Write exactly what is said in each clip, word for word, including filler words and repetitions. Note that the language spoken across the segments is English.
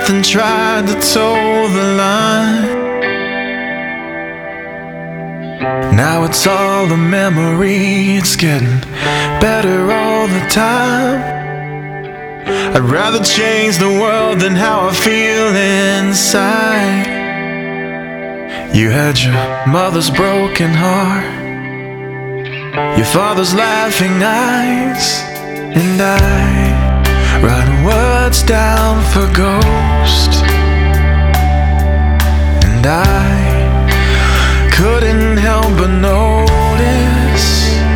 breath and tried to toe the line. Now it's all a memory, it's getting better all the time. I'd rather change the world than how I feel inside. You had your mother's broken heart, your father's laughing eyes, and I writing words down for ghosts. And I couldn't help but notice,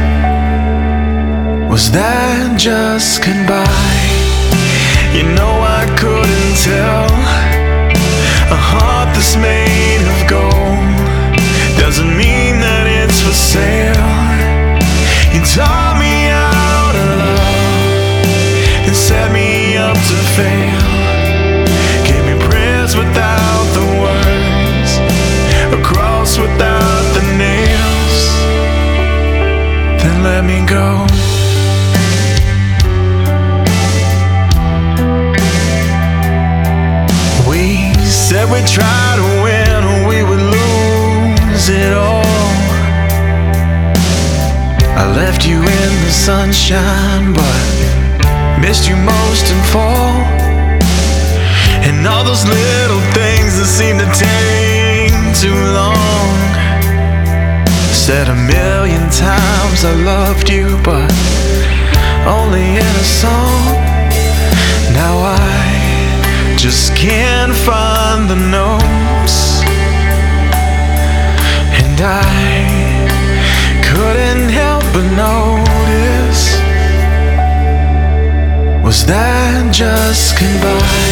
was that just goodbye? You know I couldn't tell. A heart that's made of gold doesn't mean that it's for sale. You taught me how to love and set me up to fail. Gave me prayers without the words, a cross without the nails, then let me go. We said we'd try to win or we would lose it all. I left you in the sunshine, but missed you most in fall. And all those little things that seem to take too long. Said a million times I loved you, but only in a song. Now I just can't find the notes, and I couldn't help but notice, was that just goodbye?